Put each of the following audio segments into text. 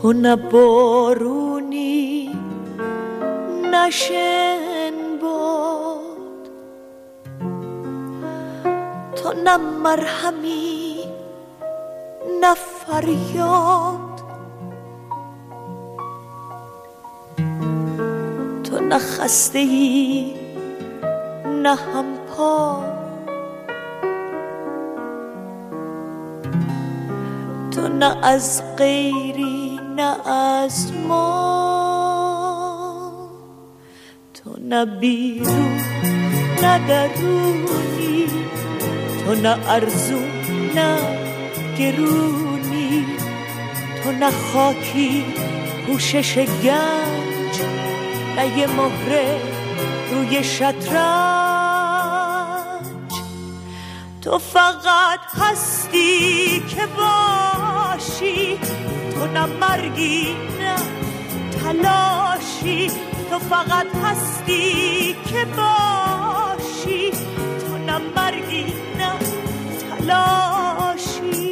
تو نه بارونی نه شنباد، تو نه مرهمی نه فریاد، تو نه خسته ای نه همپا، تو نه از غیری نه از ما، تو نه بیرون نه درونی، تو نه ارزون نه گرونی، تو نه خاکی پوشش گنج نه یه مهره روی شطرنج، تو فقط هستی که باشی، تو نه مرگی نه تلاشی، تو فقط هستی که باشی، تو نه مرگی نه تلاشی.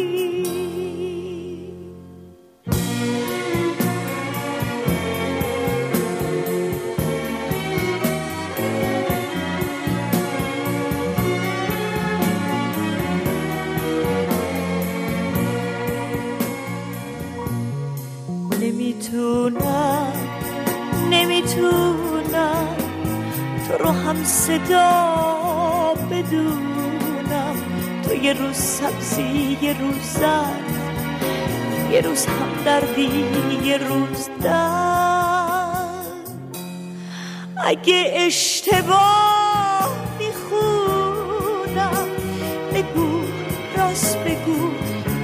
نمیتونم تو رو هم صدا بدونم، تو یه روز سبزی یه روز زرد، یه روز همدردی یه روز درد. اگه اشتباه میخونم بگو، راست بگو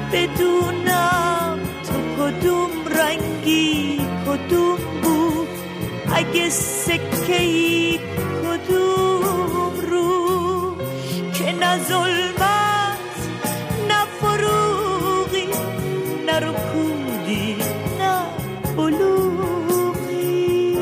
بدونم تو کدوم رنگی کدوم بود، اگه سکه‌ای کدوم رو، که نه ظلمت نه فروغی نه رکودی نه بلوغی.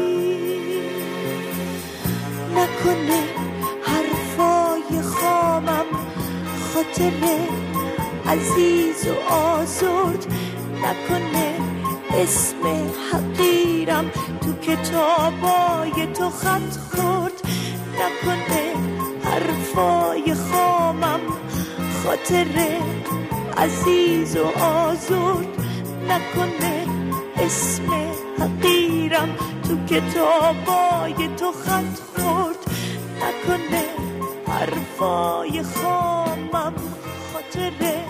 نکنه حرفای خامم خاطر عزیز و آزرد، نکنه اسم حقیرم تو کتابای تو خط خورد، نکنه حرفای خامم خاطر عزیز و آزرد، نکنه اسم حقیرم تو کتابای تو خط خورد، نکنه حرفای خامم خاطر